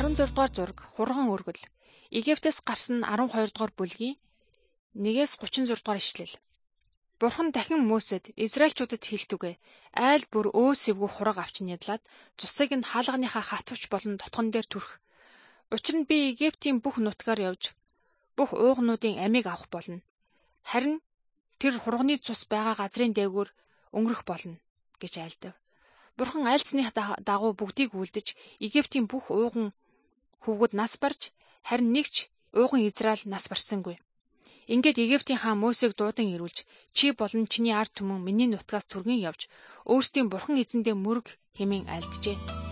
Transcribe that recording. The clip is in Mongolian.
16 дугаар зураг хурган өргөл. Египтээс гарсан 12 дугаар бүлгийн 1-36 дугаар ишлэл. Бурхан дахин Мөсед Израильчуудад хэлтүгэ. Айл бүр өөсөвгүй хураг авч нядлаад цусыг нь хаалганыхаа хатвч болон тотгон дээр түрх. Учир нь би Египтийн бүх нутгаар явж бүх уугнуудын амийг авах болно. Харин тэр хурганы цус байгаа газрын дээгүүр өнгөрөх болно гэж айлдав. Бурхан айлцны дагуу бүгдийг үлдэж Египтийн бүх ууган хүүгүүд нас барж харин нэг ч ууган Израиль нас барсангүй. Ингээд Египтийн хаан Мөсег дуудан ирүүлж чи болон чиний ард түмэн миний нутгаас түргэн явж өөрсдийн бурхан эзэндээ мөрөг хэмээн айлджээ.